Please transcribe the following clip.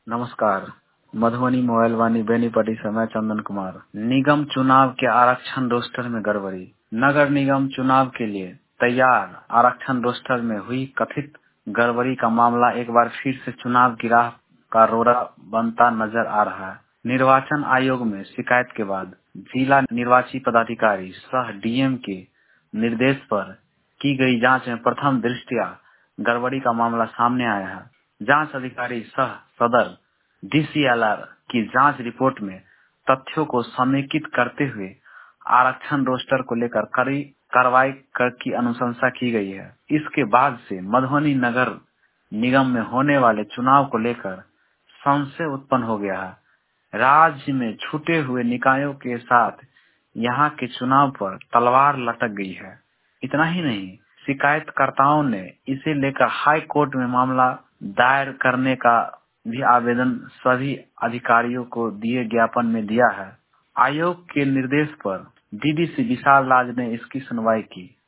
नमस्कार। मधुबनी मोबाइल वाणी बेनीपट्टी से मैं चंदन कुमार। निगम चुनाव के आरक्षण रोस्टर में गड़बड़ी। नगर निगम चुनाव के लिए तैयार आरक्षण रोस्टर में हुई कथित गड़बड़ी का मामला एक बार फिर से चुनाव की राह का रोड़ा बनता नजर आ रहा है। निर्वाचन आयोग में शिकायत के बाद जिला निर्वाची पदाधिकारी सह डीएम के निर्देश पर की गई जांच में प्रथम दृष्टया गड़बड़ी का मामला सामने आया है। जांच अधिकारी सह सदर डीसीएलआर की जांच रिपोर्ट में तथ्यों को समेकित करते हुए आरक्षण रोस्टर को लेकर कड़ी कार्रवाई की अनुशंसा की गई है। इसके बाद से मधुबनी नगर निगम में होने वाले चुनाव को लेकर संशय उत्पन्न हो गया है। राज्य में छूटे हुए निकायों के साथ यहाँ के चुनाव पर तलवार लटक गई है। इतना ही नहीं, शिकायतकर्ताओं ने इसे लेकर हाई कोर्ट में मामला दायर करने का भी आवेदन सभी अधिकारियों को दिए ज्ञापन में दिया है। आयोग के निर्देश पर डीडीसी विशाल राज ने इसकी सुनवाई की।